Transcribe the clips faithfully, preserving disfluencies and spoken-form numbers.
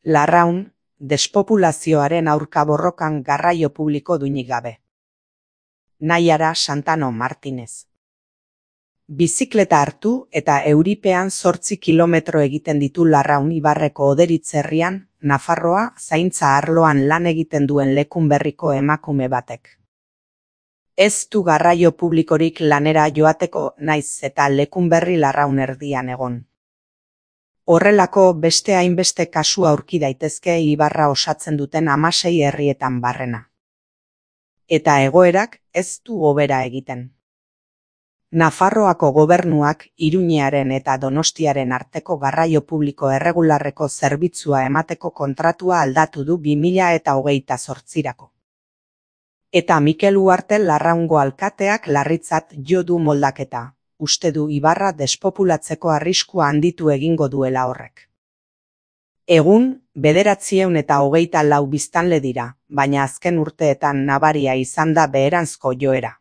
Larraun, despopulazioaren aurka borrokan garraio publiko duinik gabe. Naiara Santano Martinez. Bizikleta hartu eta euripean zortzi kilometro egiten ditu Larraun ibarreko Oderitz herrian, Nafarroa zaintza arloan lan egiten duen Lekunberriko emakume batek. Ez du garraio publikorik lanera joateko naiz eta Lekunberri Larraun erdian egon. Horrelako beste hainbeste kasu aurki daitezke ibarra osatzen duten hamasei herrietan barrena. Eta egoerak ez du hobera egiten. Nafarroako gobernuak Iruñearen eta Donostiaren arteko garraio publiko erregularreko zerbitzua emateko kontratua aldatu du bi mila eta hogeita zortzirako. Eta Mikel Uarte Larraungo alkateak larritzat jo du moldaketa, uste du ibarra despopulatzeko arriskua handitu egingo duela horrek. Egun, bederatziehun eta hogeita lau biztanle dira, baina azken urteetan nabaria izan da beheranzko joera.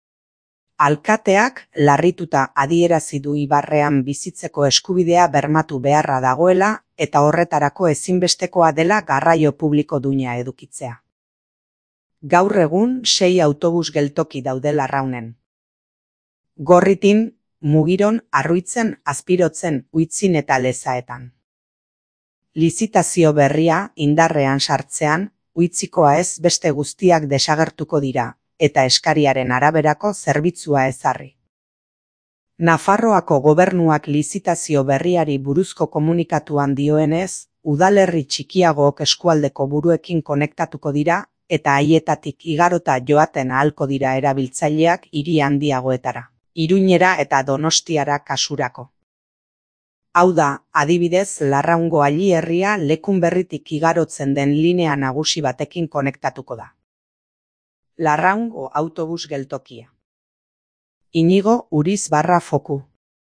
Alkateak larrituta adierazi du ibarrean bizitzeko eskubidea bermatu beharra dagoela eta horretarako ezinbestekoa dela garraio publiko duina edukitzea. Gaur egun sei autobus geltoki daude Larraunen. Gorritin, Mugiron, Arruitzen, Azpirotzen, Uitzin eta Lezaetan. Lizitazio berria indarrean sartzean, Uitzikoa ez beste guztiak desagertuko dira, eta eskariaren araberako zerbitzua ezarri. Nafarroako gobernuak lizitazio berriari buruzko komunikatuan dioenez, udalerri txikiagook eskualdeko buruekin konektatuko dira, eta haietatik igarota joaten ahalko dira erabiltzaileak hiri handiagoetara, Iruñera eta Donostiara kasurako. Hau da, adibidez, Larraungo Alli-herria Lekunberritik igarotzen den linea nagusi batekin konektatuko da. Larraungo autobus geltokia. Inigo Uriz barra foku.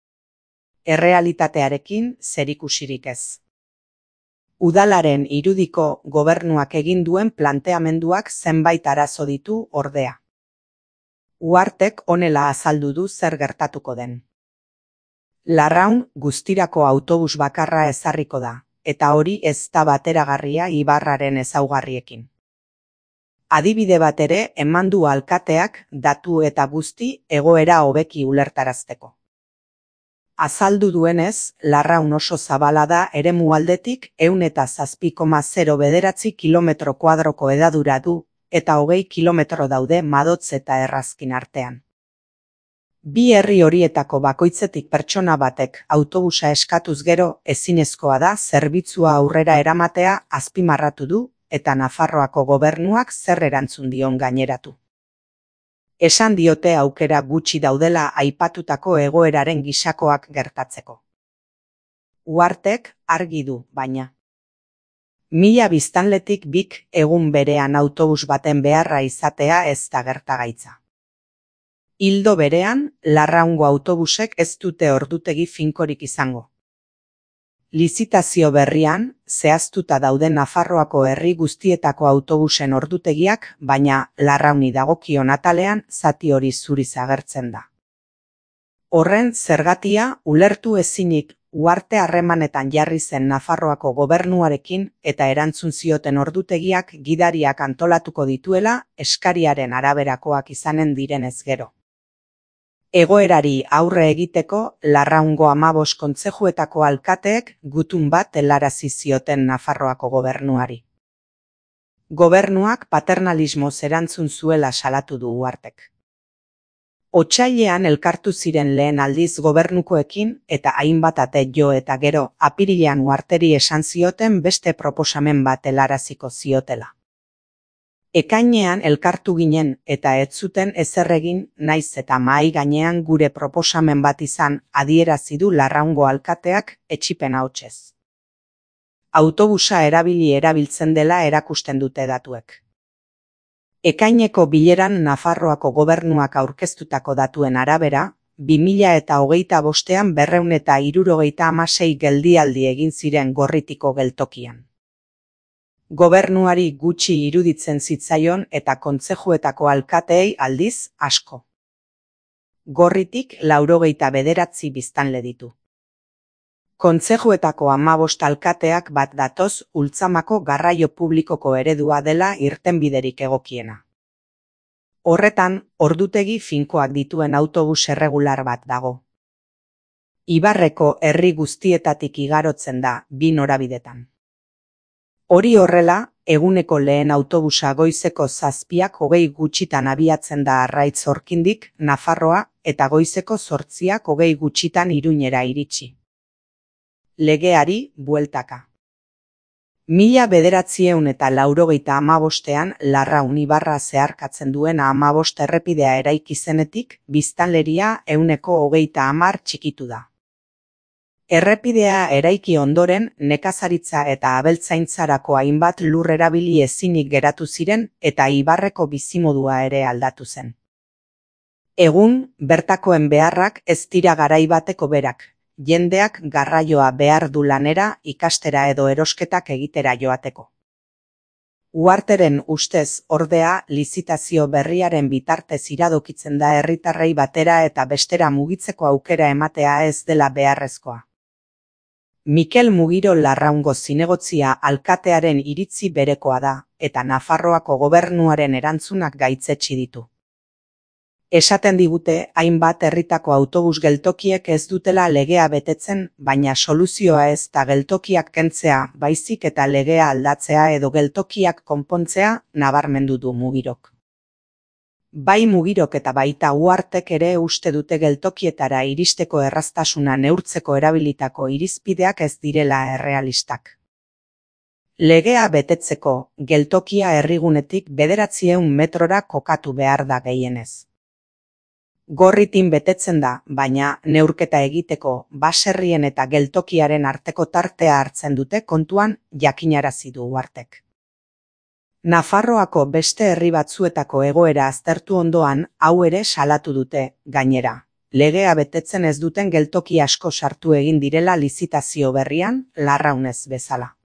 Errealitatearekin zerikusirik ez. Udalaren irudiko gobernuak egin duen planteamenduak zenbait arazo ditu ordea. Uartek honela azaldu du zer gertatuko den. Larraun guztirako autobus bakarra ezarriko da, eta hori ez da bateragarria ibarraren ezaugarriekin. Adibide bat ere eman du alkateak datu eta guzti egoera hobeki ulertarazteko. Azaldu duenez, Larraun oso zabala da eremu aldetik ehun eta zazpi koma zero bederatzi kilometro kuadroko hedadura du, eta hogei kilometro daude Madotz eta Errazkin artean. Bi herri horietako bakoitzetik pertsona batek autobusa eskatuz gero ezinezkoa da zerbitzua aurrera eramatea azpimarratu du, eta Nafarroako gobernuak zer erantzun dion gaineratu. Esan diote aukera gutxi daudela aipatutako egoeraren gisakoak gertatzeko. Uartek argi du, baina. Mila biztanletik bik egun berean autobus baten beharra izatea ez da gertagaitza. Ildo berean, Larraungo autobusek ez dute ordutegi finkorik izango. Lizitazio berrian, zehaztuta daude Nafarroako herri guztietako autobusen ordutegiak, baina Larrauni dagokion atalean zati hori zuriz agertzen da. Horren zergatia ulertu ezinik Uarte harremanetan jarri zen Nafarroako gobernuarekin eta erantzun zioten ordutegiak gidariak antolatuko dituela eskariaren araberakoak izanen direnez gero. Egoerari aurre egiteko Larraungo hamabost kontzejuetako alkateek gutun bat helarazi zioten Nafarroako gobernuari. Gobernuak paternalismoz erantzun zuela salatu du Uartek. Otsailean elkartu ziren lehen aldiz gobernukoekin eta hainbat ate jo eta gero apirilean Uarteri esan zioten beste proposamen bat helaraziko ziotela. Ekainean elkartu ginen eta ez zuten ezer egin naiz eta mahai gainean gure proposamen bat izan adierazi du Larraungo alkateak etsipen ahotsez. Autobusa erabili erabiltzen dela erakusten dute datuek. Ekaineko bileran Nafarroako gobernuak aurkeztutako datuen arabera, bi mila eta hogeita bostean berrehun eta hirurogeita hamasei geldialdi egin ziren Gorritiko geltokian. Gobernuari gutxi iruditzen zitzaion eta kontzejuetako alkateei aldiz asko. Gorritik laurogeita bederatzi biztanle ditu. Kontzejuetako hamabost alkateak bat datoz Ultzamako garraio publikoko eredua dela irtenbiderik egokiena. Horretan, ordutegi finkoak dituen autobus erregular bat dago. Ibarreko herri guztietatik igarotzen da bi norabidetan. Hori horrela, eguneko lehen autobusa goizeko zazpiak hogei gutxitan abiatzen da Arraitz Orkindik, Nafarroa, eta goizeko zortziak hogei gutxitan Iruñera iritsi. Legeari bueltaka. Mila bederatziehun eta laurogeita hamabostean Larraun ibarra zeharkatzen duen hamabost errepidea eraiki zenetik, biztanleria ehuneko hogeita hamar txikitu da. Errepidea eraiki ondoren, nekazaritza eta abeltzaintzarako hainbat lur erabili ezinik geratu ziren eta Ibarreko bizimodua ere aldatu zen. Egun, bertakoen beharrak ez dira garai bateko berak. Jendeak garraioa behar du lanera, ikastera edo erosketak egitera joateko. Uharteren ustez, ordea, lizitazio berriaren bitartez iradokitzen da herritarrei batera eta bestera mugitzeko aukera ematea ez dela beharrezkoa. Mikel Mugiro Larraungo zinegotzia alkatearen iritzi berekoa da, eta Nafarroako gobernuaren erantzunak gaitzetsi ditu. Esaten digute, hainbat herritako autobus geltokiek ez dutela legea betetzen, baina soluzioa ez da geltokiak kentzea, baizik eta legea aldatzea edo geltokiak konpontzea, nabarmendu du Mugirok. Bai Mugirok eta baita Uhartek ere uste dute geltokietara iristeko erraztasuna neurtzeko erabilitako irizpideak ez direla errealistak. Legea betetzeko, geltokia herrigunetik bederatziehun metrora kokatu behar da gehienez. Gorritin betetzen da, baina neurketa egiteko baserrien eta geltokiaren arteko tartea hartzen dute kontuan jakinarazi du Uhartek. Nafarroako beste herri batzuetako egoera aztertu ondoan hau ere salatu dute, gainera. Legea betetzen ez duten geltoki asko sartu egin direla lizitazio berrian, Larraunez bezala.